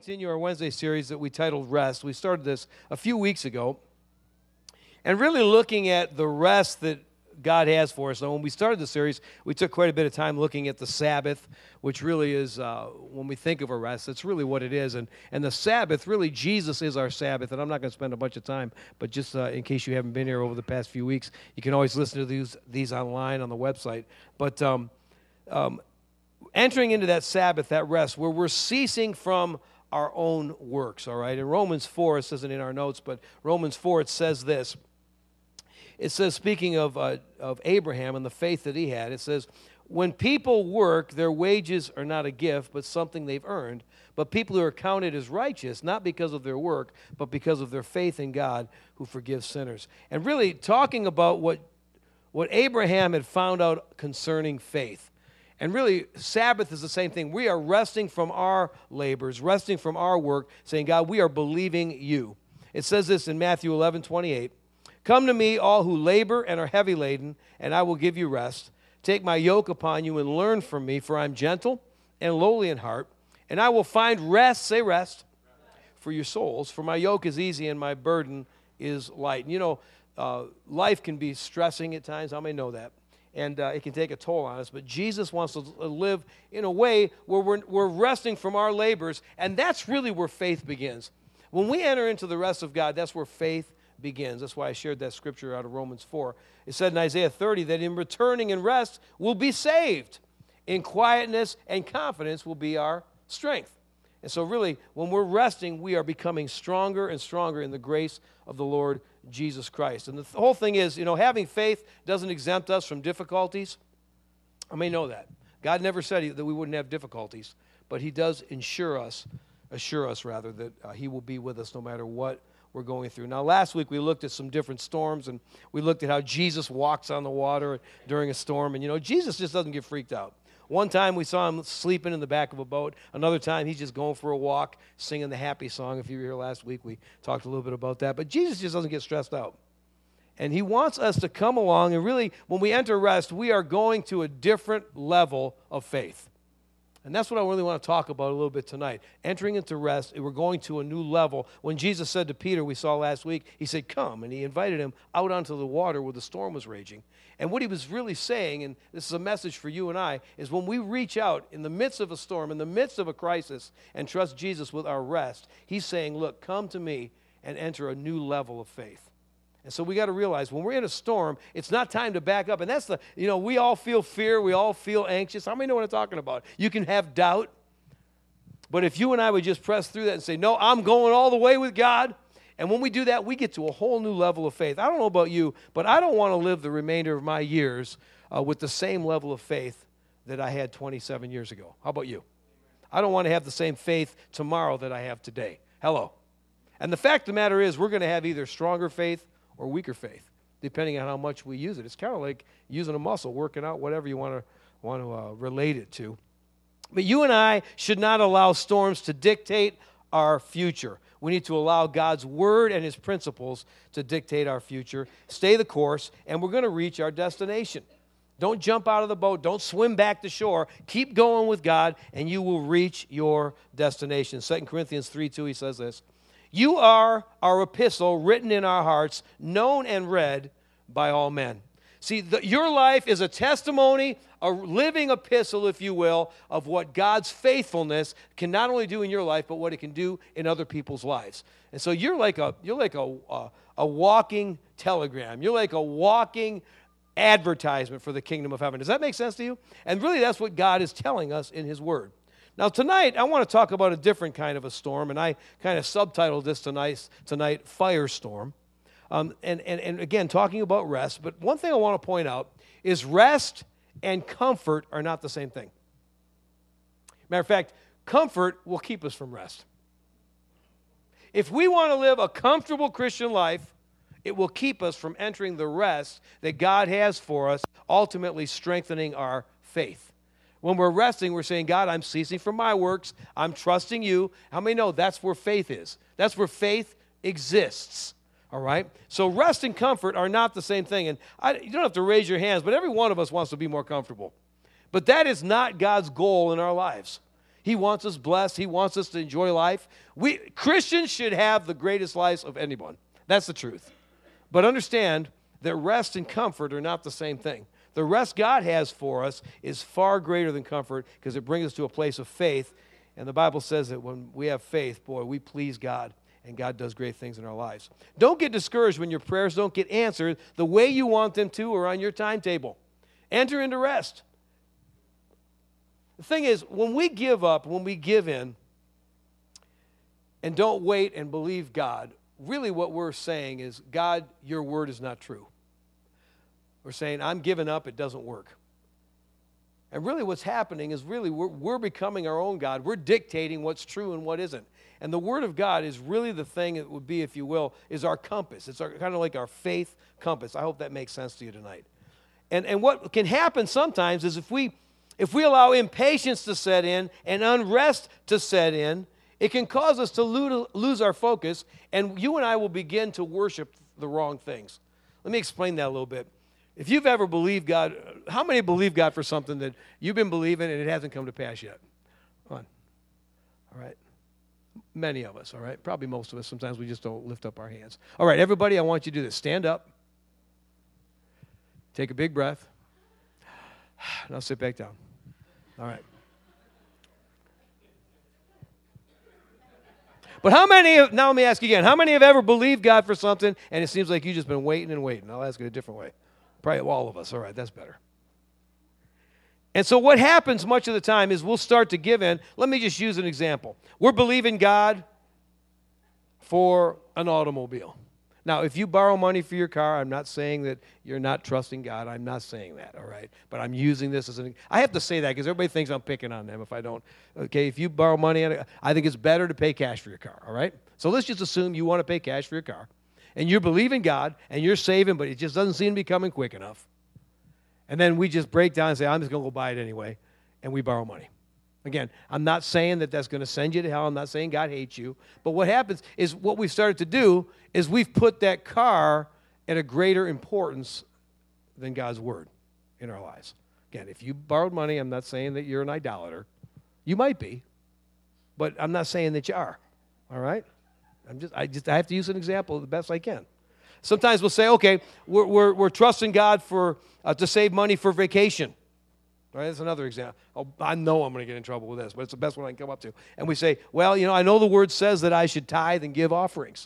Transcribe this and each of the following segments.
continue our Wednesday series that we titled Rest. We started this a few weeks ago, and really looking at the rest that God has for us. Now, when we started the series, we took quite a bit of time looking at the Sabbath, which really is, when we think of a rest, that's really what it is. And the Sabbath, really, Jesus is our Sabbath. And I'm not going to spend a bunch of time, but just in case you haven't been here over the past few weeks, you can always listen to these online on the website. But entering into that Sabbath, that rest, where we're ceasing from our own works, all right? In Romans 4, it says it in our notes, but Romans 4, it says this. It says, speaking of Abraham and the faith that he had, it says, when people work, their wages are not a gift, but something they've earned. But people who are counted as righteous, not because of their work, but because of their faith in God who forgives sinners. And really talking about what Abraham had found out concerning faith. And really, Sabbath is the same thing. We are resting from our labors, resting from our work, saying, God, we are believing you. It says this in Matthew 11:28. Come to me, all who labor and are heavy laden, and I will give you rest. Take my yoke upon you and learn from me, for I'm gentle and lowly in heart, and I will find rest, say rest, for your souls. For my yoke is easy and my burden is light. And you know, life can be stressing at times. How many know that? And it can take a toll on us. But Jesus wants to live in a way where we're resting from our labors, and that's really where faith begins. When we enter into the rest of God, that's where faith begins. That's why I shared that scripture out of Romans 4. It said in Isaiah 30 that in returning and rest we'll be saved. In quietness and confidence will be our strength. And so really, when we're resting, we are becoming stronger and stronger in the grace of the Lord Jesus Christ. And the whole thing is, you know, having faith doesn't exempt us from difficulties. I may know that. God never said that we wouldn't have difficulties, but he does assure us that he will be with us no matter what we're going through. Now, last week we looked at some different storms, and we looked at how Jesus walks on the water during a storm. And, you know, Jesus just doesn't get freaked out. One time we saw him sleeping in the back of a boat. Another time he's just going for a walk, singing the happy song. If you were here last week, we talked a little bit about that. But Jesus just doesn't get stressed out. And he wants us to come along, and really, when we enter rest, we are going to a different level of faith. And that's what I really want to talk about a little bit tonight. Entering into rest, we're going to a new level. When Jesus said to Peter, we saw last week, he said, come, and he invited him out onto the water where the storm was raging. And what he was really saying, and this is a message for you and I, is when we reach out in the midst of a storm, in the midst of a crisis, and trust Jesus with our rest, he's saying, look, come to me and enter a new level of faith. And so we got to realize when we're in a storm, it's not time to back up. And that's we all feel fear. We all feel anxious. How many know what I'm talking about? You can have doubt. But if you and I would just press through that and say, no, I'm going all the way with God. And when we do that, we get to a whole new level of faith. I don't know about you, but I don't want to live the remainder of my years with the same level of faith that I had 27 years ago. How about you? I don't want to have the same faith tomorrow that I have today. Hello. And the fact of the matter is we're going to have either stronger faith or weaker faith, depending on how much we use it. It's kind of like using a muscle, working out, whatever you want to relate it to. But you and I should not allow storms to dictate our future. We need to allow God's word and his principles to dictate our future. Stay the course, and we're going to reach our destination. Don't jump out of the boat. Don't swim back to shore. Keep going with God, and you will reach your destination. 2 Corinthians 3:2, he says this. You are our epistle written in our hearts, known and read by all men. See, your life is a testimony, a living epistle, if you will, of what God's faithfulness can not only do in your life, but what it can do in other people's lives. And so you're like a walking telegram. You're like a walking advertisement for the kingdom of heaven. Does that make sense to you? And really, that's what God is telling us in his word. Now, tonight, I want to talk about a different kind of a storm, and I kind of subtitled this tonight Firestorm. And again, talking about rest. But one thing I want to point out is rest and comfort are not the same thing. Matter of fact, comfort will keep us from rest. If we want to live a comfortable Christian life, it will keep us from entering the rest that God has for us, ultimately strengthening our faith. When we're resting, we're saying, God, I'm ceasing from my works. I'm trusting you. How many know that's where faith is? That's where faith exists. All right? So rest and comfort are not the same thing. And you don't have to raise your hands, but every one of us wants to be more comfortable. But that is not God's goal in our lives. He wants us blessed. He wants us to enjoy life. Christians should have the greatest lives of anyone. That's the truth. But understand that rest and comfort are not the same thing. The rest God has for us is far greater than comfort because it brings us to a place of faith. And the Bible says that when we have faith, boy, we please God, and God does great things in our lives. Don't get discouraged when your prayers don't get answered the way you want them to or on your timetable. Enter into rest. The thing is, when we give up, when we give in, and don't wait and believe God, really what we're saying is, God, your word is not true. We're saying, I'm giving up, it doesn't work. And really what's happening is really we're becoming our own God. We're dictating what's true and what isn't. And the Word of God is really the thing it would be, if you will, is our compass. It's kind of like our faith compass. I hope that makes sense to you tonight. And what can happen sometimes is if we allow impatience to set in and unrest to set in, it can cause us to lose our focus, and you and I will begin to worship the wrong things. Let me explain that a little bit. If you've ever believed God, how many believe God for something that you've been believing and it hasn't come to pass yet? Come on. All right. Many of us, all right? Probably most of us. Sometimes we just don't lift up our hands. All right, everybody, I want you to do this. Stand up. Take a big breath. Now sit back down. All right. But how many now let me ask you again, how many have ever believed God for something and it seems like you've just been waiting and waiting? I'll ask it a different way. Probably all of us. All right, that's better. And so what happens much of the time is we'll start to give in. Let me just use an example. We're believing God for an automobile. Now, if you borrow money for your car, I'm not saying that you're not trusting God. I'm not saying that, all right? But I'm using this as I have to say that because everybody thinks I'm picking on them if I don't. Okay, if you borrow money, I think it's better to pay cash for your car, all right? So let's just assume you want to pay cash for your car. And you're believing God, and you're saving, but it just doesn't seem to be coming quick enough. And then we just break down and say, I'm just going to go buy it anyway, and we borrow money. Again, I'm not saying that that's going to send you to hell. I'm not saying God hates you. But what happens is what we've started to do is we've put that car at a greater importance than God's word in our lives. Again, if you borrowed money, I'm not saying that you're an idolater. You might be, but I'm not saying that you are, all right? I have to use an example the best I can. Sometimes we'll say, okay, we're trusting God for to save money for vacation. Right? That's another example. Oh, I know I'm going to get in trouble with this, but it's the best one I can come up to. And we say, well, I know the word says that I should tithe and give offerings.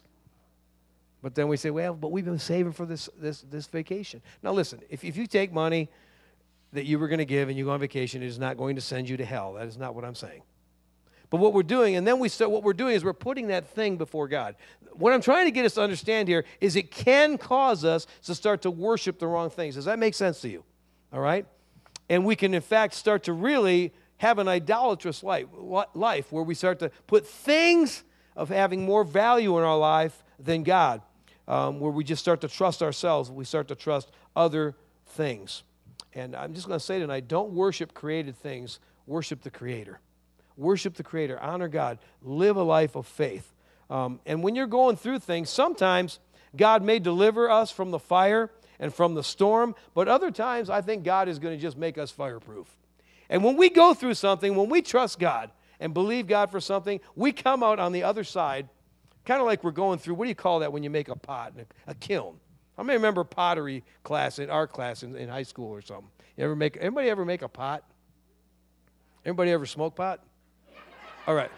But then we say, well, but we've been saving for this vacation. Now listen, if you take money that you were going to give and you go on vacation, it is not going to send you to hell. That is not what I'm saying. But what we're doing, and then what we're doing is we're putting that thing before God. What I'm trying to get us to understand here is it can cause us to start to worship the wrong things. Does that make sense to you? All right? And we can, in fact, start to really have an idolatrous life where we start to put things of having more value in our life than God, where we just start to trust ourselves. We start to trust other things. And I'm just going to say tonight, don't worship created things. Worship the Creator. Worship the Creator. Honor God. Live a life of faith. And when you're going through things, sometimes God may deliver us from the fire and from the storm, but other times I think God is going to just make us fireproof. And when we go through something, when we trust God and believe God for something, we come out on the other side, kind of like we're going through, what do you call that when you make a pot, a kiln? How many remember pottery class, in art class in high school or something? Anybody ever make a pot? Anybody ever smoke pot? All right.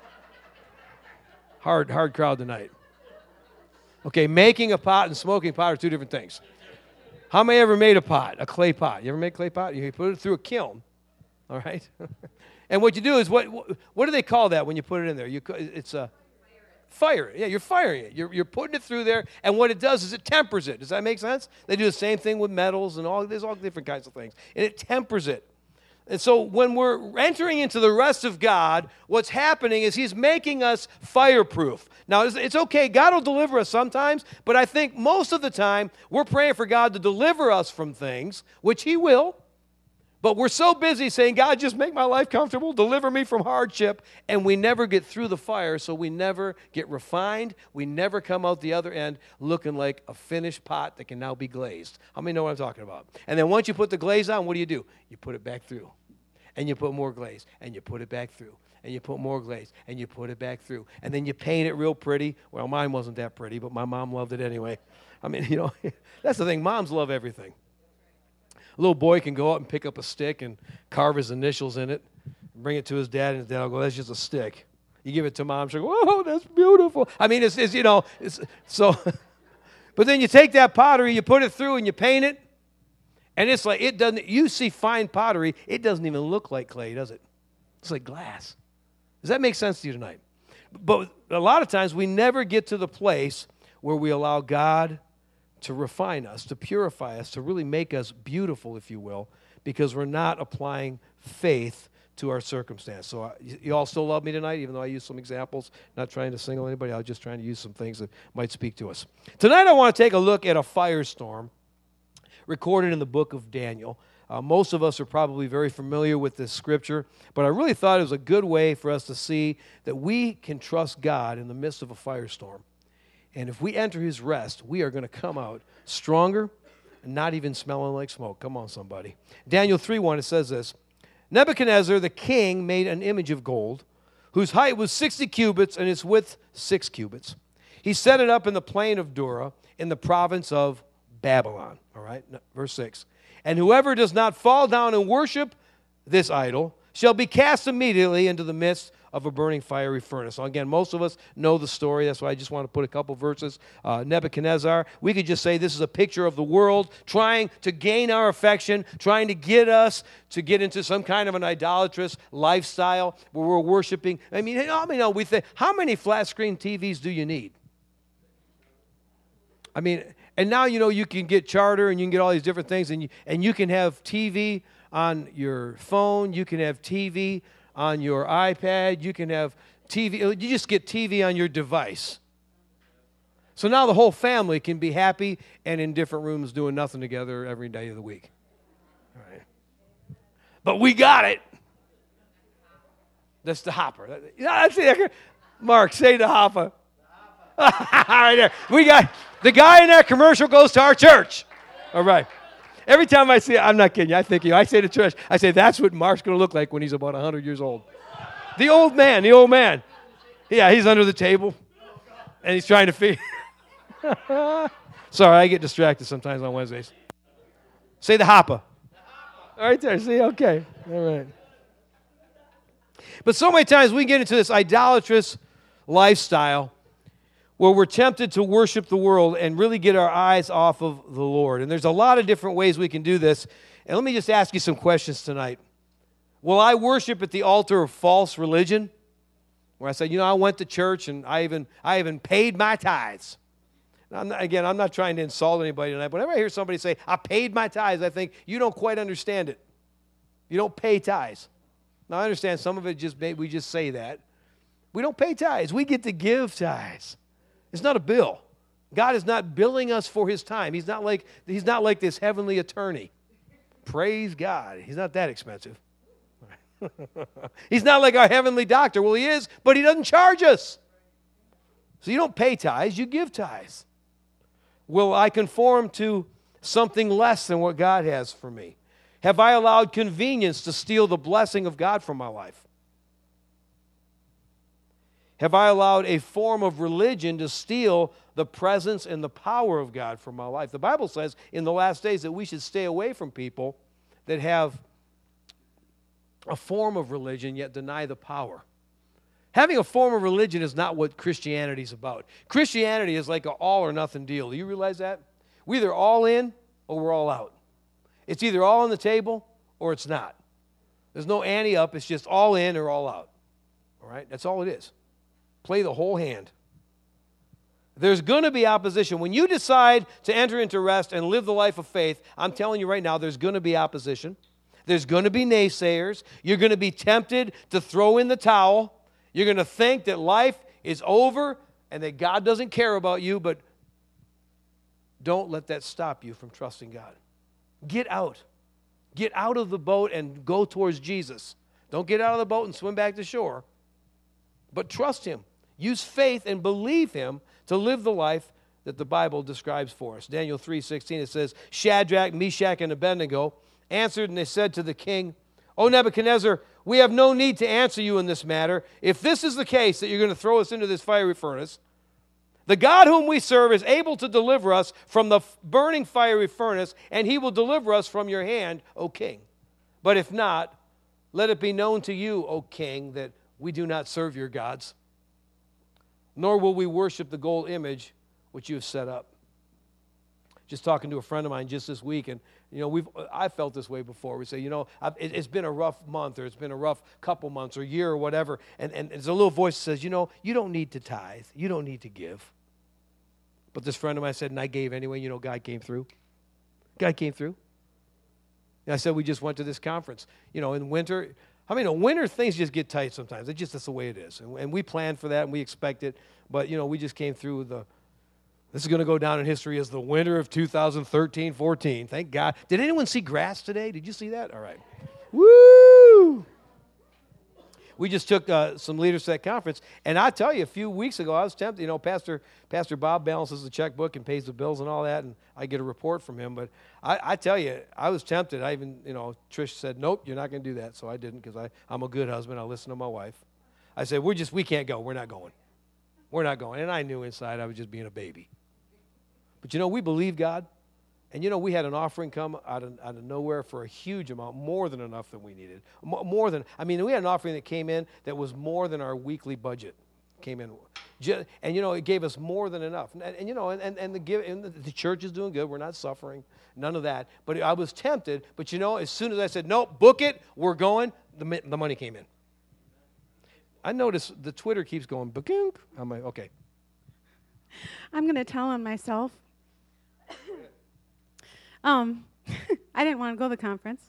Hard crowd tonight. Okay, making a pot and smoking pot are two different things. How many ever made a pot, a clay pot? You ever make a clay pot? You put it through a kiln, all right? And what you do is, what do they call that when you put it in there? It's a fire. Yeah, you're firing it. You're putting it through there, and what it does is it tempers it. Does that make sense? They do the same thing with metals and there's all different kinds of things, and it tempers it. And so when we're entering into the rest of God, what's happening is He's making us fireproof. Now, it's okay. God will deliver us sometimes, but I think most of the time we're praying for God to deliver us from things, which He will. But we're so busy saying, God, just make my life comfortable, deliver me from hardship, and we never get through the fire, so we never get refined. We never come out the other end looking like a finished pot that can now be glazed. How many know what I'm talking about? And then once you put the glaze on, what do? You put it back through. And you put more glaze, and you put it back through. and you put more glaze, and you put it back through. And then you paint it real pretty. Well, mine wasn't that pretty, but my mom loved it anyway. I mean, that's the thing. Moms love everything. A little boy can go out and pick up a stick and carve his initials in it, bring it to his dad, and his dad will go, that's just a stick. You give it to mom, she'll go, oh, that's beautiful. I mean, it's so. But then you take that pottery, you put it through, and you paint it, and it's like, it doesn't, you see fine pottery, it doesn't even look like clay, does it? It's like glass. Does that make sense to you tonight? But a lot of times we never get to the place where we allow God to refine us, to purify us, to really make us beautiful, if you will, because we're not applying faith to our circumstance. So you all still love me tonight, even though I use some examples, not trying to single anybody, I was just trying to use some things that might speak to us. Tonight I want to take a look at a firestorm recorded in the book of Daniel. Most of us are probably very familiar with this scripture, but I really thought it was a good way for us to see that we can trust God in the midst of a firestorm. And if we enter his rest, we are going to come out stronger and not even smelling like smoke. Come on, somebody. Daniel 3:1, it says this, Nebuchadnezzar the king made an image of gold, whose height was 60 cubits and its width 6 cubits. He set it up in the plain of Dura in the province of Babylon. All right, verse 6. And whoever does not fall down and worship this idol shall be cast immediately into the midst of a burning fiery furnace. So again, most of us know the story. That's why I just want to put a couple verses. Nebuchadnezzar, we could just say this is a picture of the world trying to gain our affection, trying to get us to get into some kind of an idolatrous lifestyle where we're worshiping. I mean, we think, how many flat screen TVs do you need? I mean, and now you can get Charter and you can get all these different things, and you can have TV on your phone, you can have TV on your iPad, you can have TV, you just get TV on your device. So now the whole family can be happy and in different rooms doing nothing together every day of the week. All right. But we got it. That's the hopper. Mark, say the hopper. Right there. We got the guy in that commercial goes to our church. All right. Every time I see it, I'm not kidding you. I say to church, I say that's what Mark's going to look like when he's about 100 years old. The old man. Yeah, he's under the table, and he's trying to feed. Sorry, I get distracted sometimes on Wednesdays. Say the hopper. All right there. See, okay. All right. But so many times we get into this idolatrous lifestyle where we're tempted to worship the world and really get our eyes off of the Lord. And there's a lot of different ways we can do this. And let me just ask you some questions tonight. Will I worship at the altar of false religion? Where I say, I went to church and I even paid my tithes. I'm not trying to insult anybody tonight, but whenever I hear somebody say, I paid my tithes, I think, you don't quite understand it. You don't pay tithes. Now, I understand some of it we just say that. We don't pay tithes. We get to give tithes. It's not a bill. God is not billing us for his time. He's not like this heavenly attorney. Praise God. He's not that expensive. He's not like our heavenly doctor. Well, he is, but he doesn't charge us. So you don't pay tithes, you give tithes. Will I conform to something less than what God has for me? Have I allowed convenience to steal the blessing of God from my life? Have I allowed a form of religion to steal the presence and the power of God from my life? The Bible says in the last days that we should stay away from people that have a form of religion yet deny the power. Having a form of religion is not what Christianity is about. Christianity is like an all or nothing deal. Do you realize that? We're either all in or we're all out. It's either all on the table or it's not. There's no ante up. It's just all in or all out. All right? That's all it is. Play the whole hand. There's going to be opposition. When you decide to enter into rest and live the life of faith, I'm telling you right now, there's going to be opposition. There's going to be naysayers. You're going to be tempted to throw in the towel. You're going to think that life is over and that God doesn't care about you, but don't let that stop you from trusting God. Get out. Get out of the boat and go towards Jesus. Don't get out of the boat and swim back to shore, but trust him. Use faith and believe him to live the life that the Bible describes for us. Daniel 3:16, it says, Shadrach, Meshach, and Abednego answered, and they said to the king, O Nebuchadnezzar, we have no need to answer you in this matter. If this is the case, that you're going to throw us into this fiery furnace, the God whom we serve is able to deliver us from the burning fiery furnace, and he will deliver us from your hand, O king. But if not, let it be known to you, O king, that we do not serve your gods, nor will we worship the gold image which you have set up. Just talking to a friend of mine just this week, and I felt this way before. We say, it's been a rough month, or it's been a rough couple months, or year, or whatever, and there's a little voice that says, you don't need to tithe, you don't need to give. But this friend of mine said, and I gave anyway. God came through. God came through. And I said, we just went to this conference. In winter, winter things just get tight sometimes. That's the way it is. And we planned for that, and we expect it. But, we just came through this is going to go down in history as the winter of 2013-14. Thank God. Did anyone see grass today? Did you see that? All right. Woo! We just took some leaders to that conference, and I tell you, a few weeks ago, I was tempted. Pastor Bob balances the checkbook and pays the bills and all that, and I get a report from him. But I tell you, I was tempted. I even, Trish said, nope, you're not going to do that. So I didn't, because I'm a good husband. I listen to my wife. I said, we can't go. We're not going. We're not going. And I knew inside I was just being a baby. But, we believe God. And, we had an offering come out of nowhere for a huge amount, more than enough that we needed. We had an offering that came in that was more than our weekly budget came in. And, it gave us more than enough. And the church is doing good. We're not suffering. None of that. But I was tempted. But, as soon as I said, nope, book it, we're going, the money came in. I noticed the Twitter keeps going, ba-goonk. I'm like, okay. I'm going to tell on myself. I didn't want to go to the conference.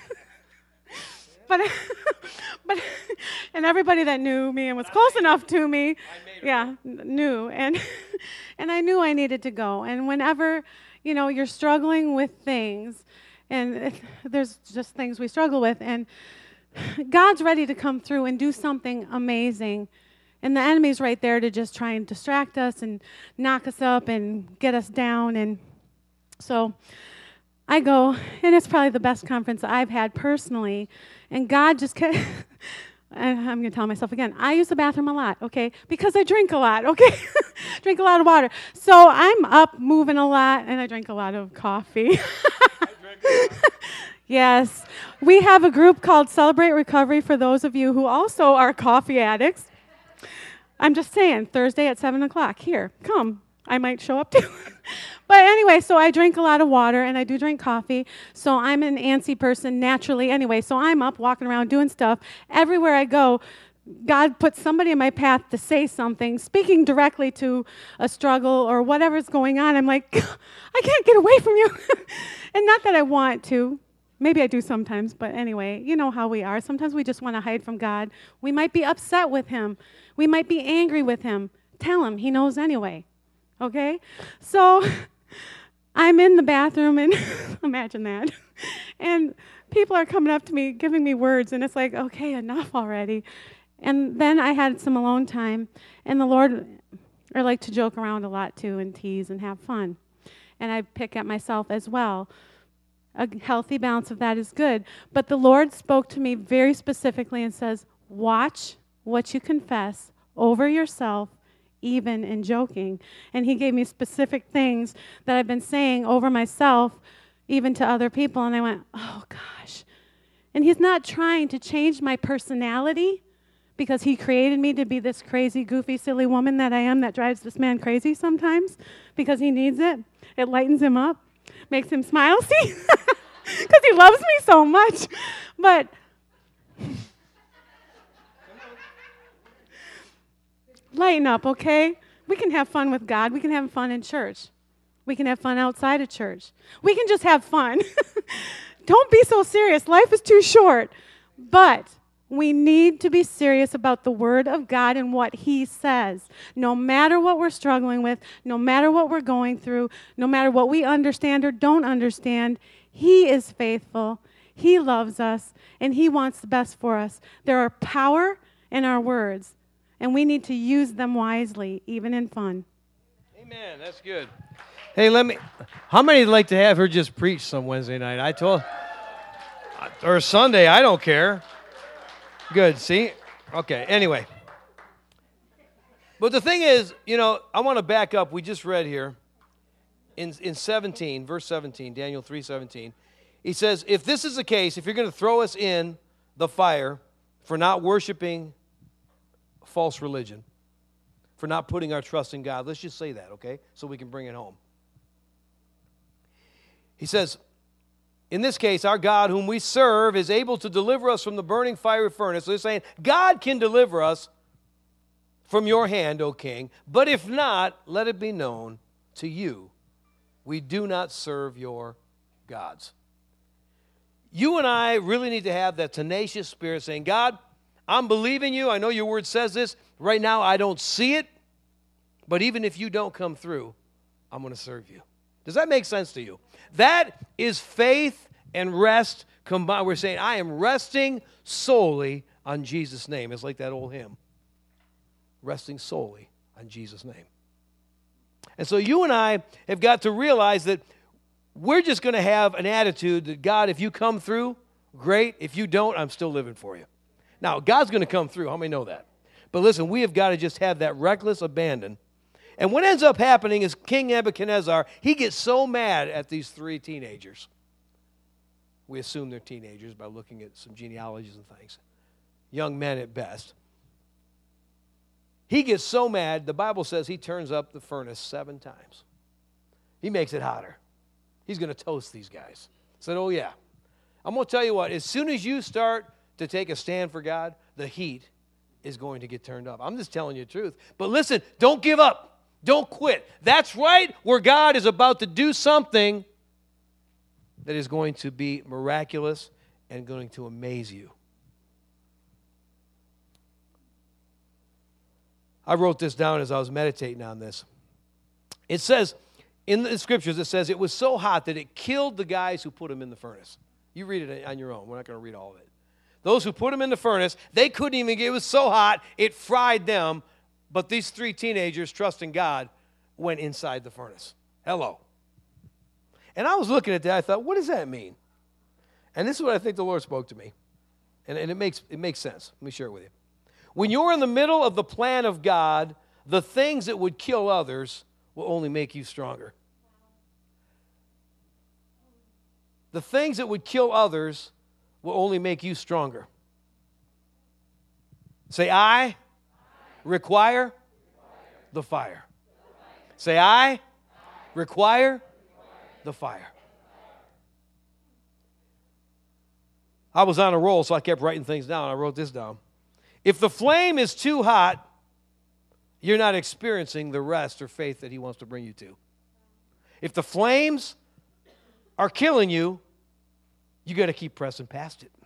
but and everybody that knew me and was close enough to me, knew. And I knew I needed to go. And whenever, you're struggling with things, and there's just things we struggle with, and God's ready to come through and do something amazing. And the enemy's right there to just try and distract us and knock us up and get us down. And so I go, and it's probably the best conference I've had personally. And God just kept, and I'm going to tell myself again, I use the bathroom a lot, okay, because I drink a lot, okay? Drink a lot of water. So I'm up moving a lot, and I drink a lot of coffee. Yes. We have a group called Celebrate Recovery for those of you who also are coffee addicts. I'm just saying, Thursday at 7 o'clock, here, come. I might show up too. But anyway, so I drink a lot of water, and I do drink coffee, so I'm an antsy person naturally anyway, so I'm up walking around doing stuff. Everywhere I go, God puts somebody in my path to say something, speaking directly to a struggle or whatever's going on. I'm like, I can't get away from you. And not that I want to. Maybe I do sometimes, but anyway, you know how we are. Sometimes we just want to hide from God. We might be upset with him. We might be angry with him. Tell him. He knows anyway. Okay? So I'm in the bathroom, and imagine that. And people are coming up to me, giving me words, and it's like, okay, enough already. And then I had some alone time, and the Lord, I like to joke around a lot too and tease and have fun. And I pick at myself as well. A healthy balance of that is good. But the Lord spoke to me very specifically and says, watch what you confess over yourself, even in joking. And he gave me specific things that I've been saying over myself, even to other people. And I went, oh, gosh. And he's not trying to change my personality because he created me to be this crazy, goofy, silly woman that I am that drives this man crazy sometimes because he needs it. It lightens him up. Makes him smile, see? Because he loves me so much. But lighten up, okay? We can have fun with God. We can have fun in church. We can have fun outside of church. We can just have fun. Don't be so serious. Life is too short. But we need to be serious about the Word of God and what He says. No matter what we're struggling with, no matter what we're going through, no matter what we understand or don't understand, He is faithful. He loves us, and He wants the best for us. There are power in our words, and we need to use them wisely, even in fun. Amen. That's good. Hey, how many would like to have her just preach some Wednesday night? Or Sunday, I don't care. Good, see? Okay, anyway. But the thing is, I want to back up. We just read here in 17, verse 17, Daniel 3:17. He says, if this is the case, if you're going to throw us in the fire for not worshiping false religion, for not putting our trust in God, let's just say that, okay, so we can bring it home. He says, in this case, our God whom we serve is able to deliver us from the burning fiery furnace. So they're saying, God can deliver us from your hand, O king, but if not, let it be known to you, we do not serve your gods. You and I really need to have that tenacious spirit saying, God, I'm believing you. I know your word says this. Right now, I don't see it. But even if you don't come through, I'm going to serve you. Does that make sense to you? That is faith and rest combined. We're saying, I am resting solely on Jesus' name. It's like that old hymn. Resting solely on Jesus' name. And so you and I have got to realize that we're just going to have an attitude that, God, if you come through, great. If you don't, I'm still living for you. Now, God's going to come through. How many know that? But listen, we have got to just have that reckless abandon. And what ends up happening is King Nebuchadnezzar, he gets so mad at these three teenagers. We assume they're teenagers by looking at some genealogies and things. Young men at best. He gets so mad, the Bible says he turns up the furnace 7 times. He makes it hotter. He's going to toast these guys. Said, oh yeah. I'm going to tell you what, as soon as you start to take a stand for God, the heat is going to get turned up. I'm just telling you the truth. But listen, don't give up. Don't quit. That's right where God is about to do something that is going to be miraculous and going to amaze you. I wrote this down as I was meditating on this. It says, in the scriptures, it says it was so hot that it killed the guys who put him in the furnace. You read it on your own. We're not going to read all of it. Those who put him in the furnace, they couldn't even get, it was so hot, it fried them. But these 3 teenagers, trusting God, went inside the furnace. Hello. And I was looking at that, I thought, what does that mean? And this is what I think the Lord spoke to me. And it makes sense. Let me share it with you. When you're in the middle of the plan of God, the things that would kill others will only make you stronger. The things that would kill others will only make you stronger. Say, I require the fire. Say, I require the fire. I was on a roll, so I kept writing things down. I wrote this down. If the flame is too hot, you're not experiencing the rest or faith that he wants to bring you to. If the flames are killing you, you got to keep pressing past it.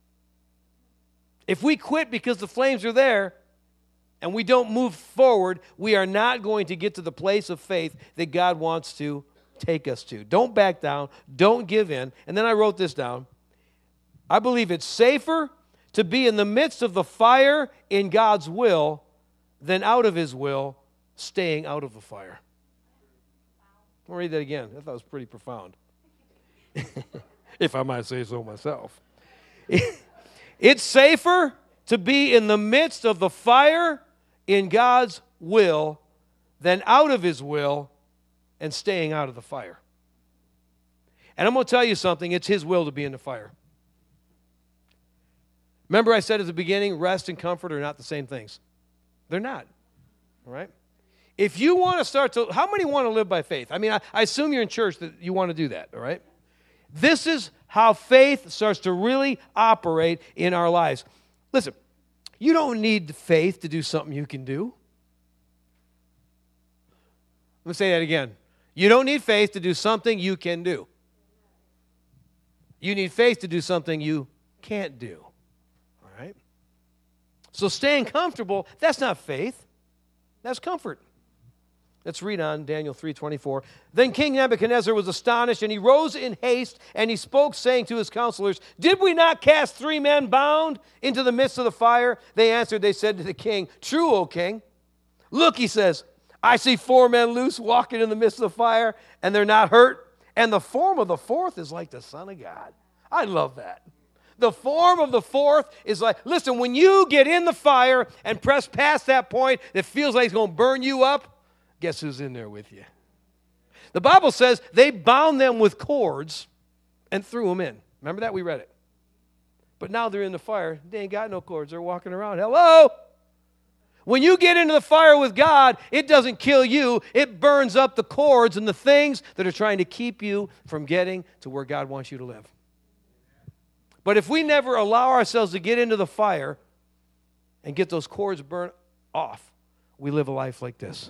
If we quit because the flames are there and we don't move forward, we are not going to get to the place of faith that God wants to take us to. Don't back down. Don't give in. And then I wrote this down. I believe it's safer to be in the midst of the fire in God's will than out of his will, staying out of the fire. I'll read that again. I thought it was pretty profound. If I might say so myself. It's safer to be in the midst of the fire in God's will than out of his will and staying out of the fire. And I'm going to tell you something. It's his will to be in the fire. Remember I said at the beginning, rest and comfort are not the same things. They're not. All right? If you want to start to, how many want to live by faith? I mean, I assume you're in church that you want to do that, all right? This is how faith starts to really operate in our lives. Listen, you don't need faith to do something you can do. Let me say that again. You don't need faith to do something you can do. You need faith to do something you can't do. All right? So staying comfortable, that's not faith. That's comfort. Let's read on Daniel 3:24. Then King Nebuchadnezzar was astonished, and he rose in haste, and he spoke, saying to his counselors, "Did we not cast 3 men bound into the midst of the fire?" They answered, they said to the king, "True, O king." "Look," he says, "I see 4 men loose walking in the midst of the fire, and they're not hurt. And the form of the 4th is like the Son of God." I love that. The form of the fourth is like, listen, when you get in the fire and press past that point that feels like it's going to burn you up, guess who's in there with you? The Bible says they bound them with cords and threw them in. Remember that? We read it. But now they're in the fire. They ain't got no cords. They're walking around. Hello? When you get into the fire with God, it doesn't kill you. It burns up the cords and the things that are trying to keep you from getting to where God wants you to live. But if we never allow ourselves to get into the fire and get those cords burnt off, we live a life like this.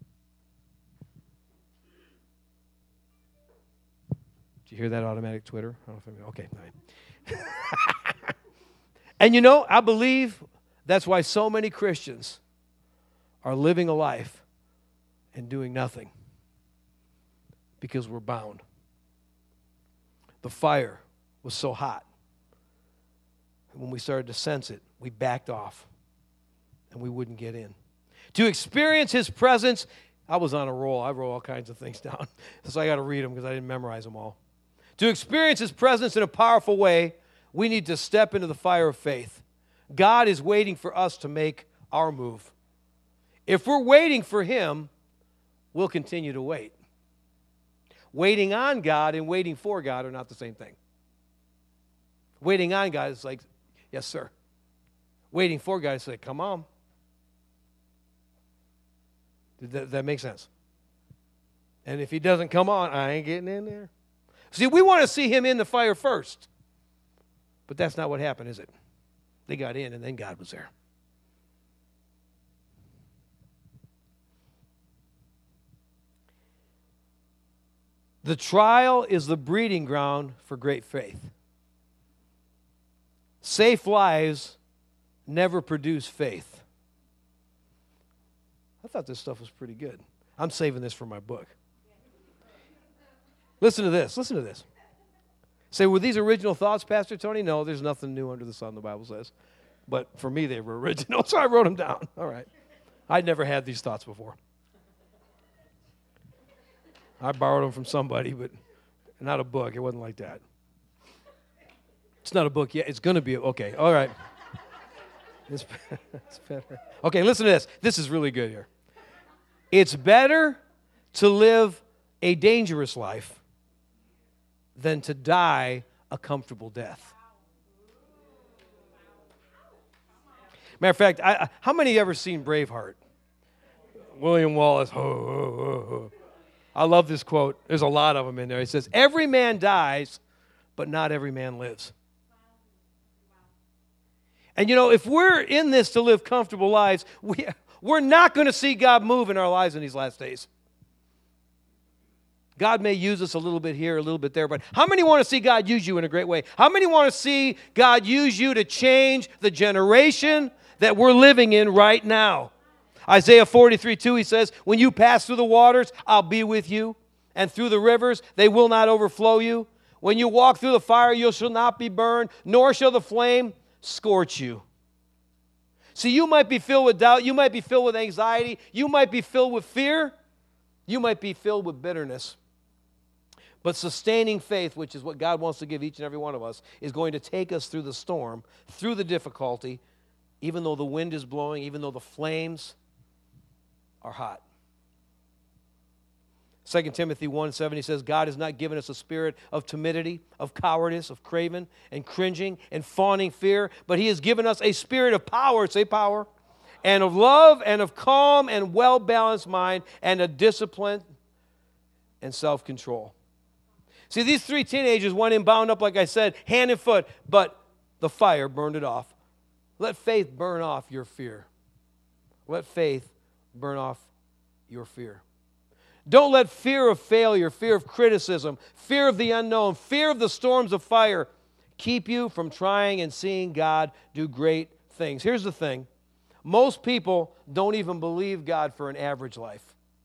Did you hear that automatic Twitter? I don't know if okay. All right. And you know, I believe that's why so many Christians are living a life and doing nothing. Because we're bound. The fire was so hot. When we started to sense it, we backed off and we wouldn't get in. To experience His presence, I was on a roll. I wrote all kinds of things down. So I got to read them because I didn't memorize them all. To experience His presence in a powerful way, we need to step into the fire of faith. God is waiting for us to make our move. If we're waiting for Him, we'll continue to wait. Waiting on God and waiting for God are not the same thing. Waiting on God is like, yes, sir. Waiting for God is like, come on. Did that make sense? And if He doesn't come on, I ain't getting in there. See, we want to see Him in the fire first. But that's not what happened, is it? They got in and then God was there. The trial is the breeding ground for great faith. Safe lives never produce faith. I thought this stuff was pretty good. I'm saving this for my book. Listen to this. Listen to this. Say, were these original thoughts, Pastor Tony? No, there's nothing new under the sun, the Bible says. But for me, they were original, so I wrote them down. All right. I'd never had these thoughts before. I borrowed them from somebody, but not a book. It wasn't like that. It's not a book yet. It's going to be. Okay, all right. It's better. Okay, listen to this. This is really good here. It's better to live a dangerous life than to die a comfortable death. Matter of fact, how many ever seen Braveheart? William Wallace. I love this quote. There's a lot of them in there. He says, every man dies, but not every man lives. And you know, if we're in this to live comfortable lives, we're not going to see God move in our lives in these last days. God may use us a little bit here, a little bit there, but how many want to see God use you in a great way? How many want to see God use you to change the generation that we're living in right now? Isaiah 43:2, he says, when you pass through the waters, I'll be with you, and through the rivers, they will not overflow you. When you walk through the fire, you shall not be burned, nor shall the flame scorch you. See, you might be filled with doubt, you might be filled with anxiety, you might be filled with fear, you might be filled with bitterness. But sustaining faith, which is what God wants to give each and every one of us, is going to take us through the storm, through the difficulty, even though the wind is blowing, even though the flames are hot. 2 Timothy 1:7, he says, God has not given us a spirit of timidity, of cowardice, of craven, and cringing, and fawning fear, but He has given us a spirit of power, say power, and of love, and of calm, and well-balanced mind, and a discipline and self-control. See, these three teenagers went in bound up, like I said, hand and foot, but the fire burned it off. Let faith burn off your fear. Let faith burn off your fear. Don't let fear of failure, fear of criticism, fear of the unknown, fear of the storms of fire keep you from trying and seeing God do great things. Here's the thing. Most people don't even believe God for an average life.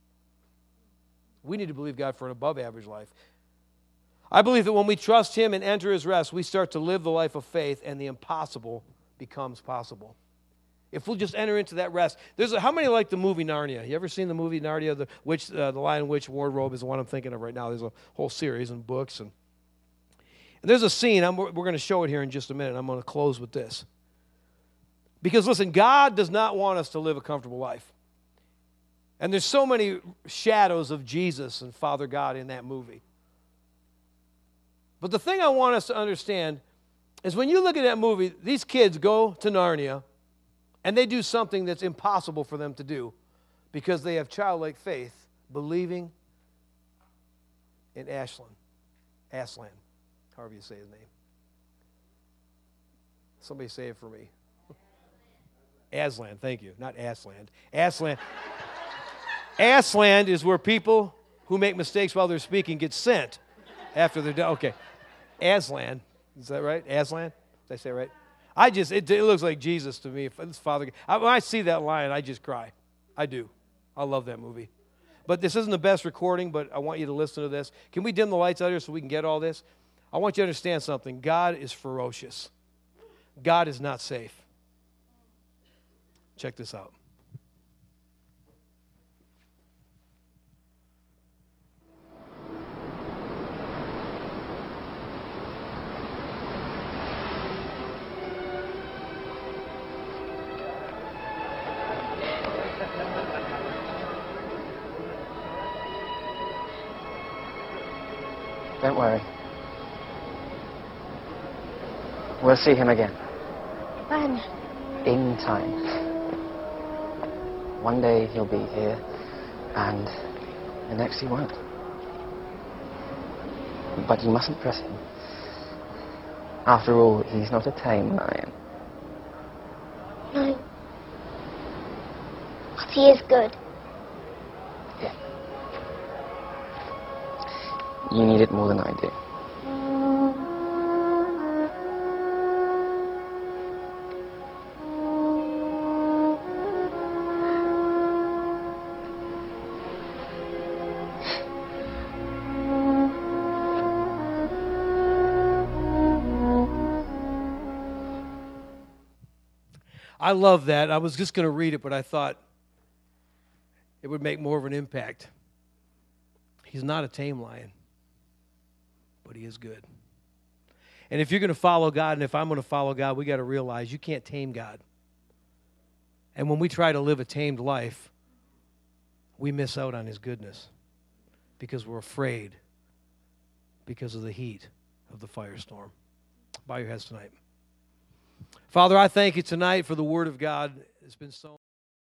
We need to believe God for an above average life. I believe that when we trust Him and enter His rest, we start to live the life of faith and the impossible becomes possible. If we'll just enter into that rest. How many like the movie Narnia? You ever seen the movie Narnia? The Lion, Witch, Wardrobe is the one I'm thinking of right now. There's a whole series and books. And There's a scene, we're going to show it here in just a minute. I'm going to close with this. Because listen, God does not want us to live a comfortable life. And there's so many shadows of Jesus and Father God in that movie. But the thing I want us to understand is when you look at that movie, these kids go to Narnia and they do something that's impossible for them to do because they have childlike faith, believing in Aslan, however you say his name. Somebody say it for me. Aslan, thank you, not Aslan. Aslan. Aslan is where people who make mistakes while they're speaking get sent after they're done. Okay. Aslan. Is that right? Aslan? Did I say it right? It looks like Jesus to me. When I see that line, I just cry. I do. I love that movie. But this isn't the best recording, but I want you to listen to this. Can we dim the lights out here so we can get all this? I want you to understand something. God is ferocious. God is not safe. Check this out. Don't worry. We'll see him again. When? In time. One day he'll be here, and the next he won't. But you mustn't press him. After all, he's not a tame lion. No. But he is good. Yeah. You need it more than I do. I love that. I was just going to read it, but I thought it would make more of an impact. He's not a tame lion, but he is good. And if you're going to follow God, and if I'm going to follow God, we got to realize you can't tame God. And when we try to live a tamed life, we miss out on his goodness because we're afraid because of the heat of the firestorm. Bow your heads tonight. Father, I thank you tonight for the word of God. It's been so